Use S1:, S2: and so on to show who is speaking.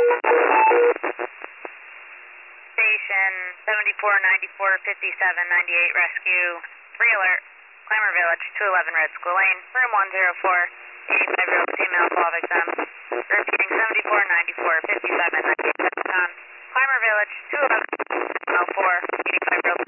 S1: Station 74945798 rescue. Re-alert. Climber Village 211 Red School Lane. Room 104. 85-year-old female 12 exam. Repeating 74945798 Climber Village 211 04. 85-year-old